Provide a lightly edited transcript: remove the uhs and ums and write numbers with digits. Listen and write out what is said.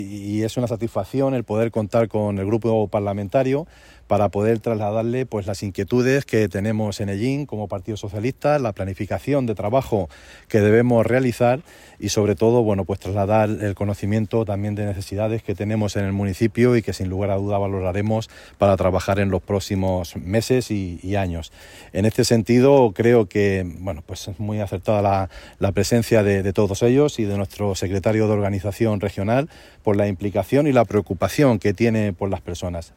Y es una satisfacción el poder contar con el grupo parlamentario para poder trasladarle pues las inquietudes que tenemos en Ellín como Partido Socialista, la planificación de trabajo que debemos realizar y sobre todo pues trasladar el conocimiento también de necesidades que tenemos en el municipio y que sin lugar a duda valoraremos para trabajar en los próximos meses y años. En este sentido creo que pues es muy acertada la presencia de todos ellos y de nuestro secretario de organización regional por la implicación y la preocupación que tiene por las personas.